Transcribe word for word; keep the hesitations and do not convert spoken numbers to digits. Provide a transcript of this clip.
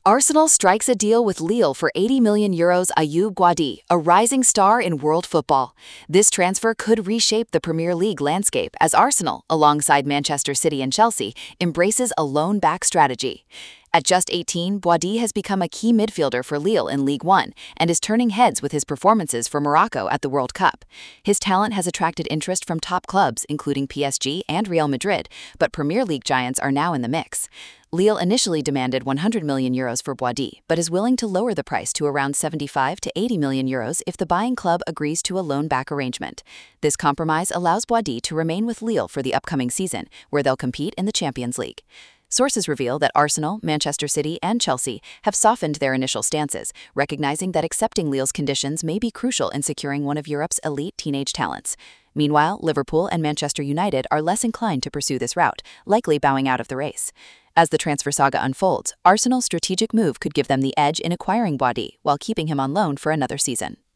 Arsenal strikes a deal with Lille for eighty million euros Ayoub Gwaddi, a rising star in world football. This transfer could reshape the Premier League landscape as Arsenal, alongside Manchester City and Chelsea, embraces a loan-back strategy. At just eighteen, Gwaddi has become a key midfielder for Lille in Ligue one and is turning heads with his performances for Morocco at the World Cup. His talent has attracted interest from top clubs, including P S G and Real Madrid, but Premier League giants are now in the mix. Lille initially demanded one hundred million euros for Gwaddi, but is willing to lower the price to around seventy-five to eighty million euros if the buying club agrees to a loan-back arrangement. This compromise allows Gwaddi to remain with Lille for the upcoming season, where they'll compete in the Champions League. Sources reveal that Arsenal, Manchester City, and Chelsea have softened their initial stances, recognizing that accepting Lille's conditions may be crucial in securing one of Europe's elite teenage talents. Meanwhile, Liverpool and Manchester United are less inclined to pursue this route, likely bowing out of the race. As the transfer saga unfolds, Arsenal's strategic move could give them the edge in acquiring Gwaddi while keeping him on loan for another season.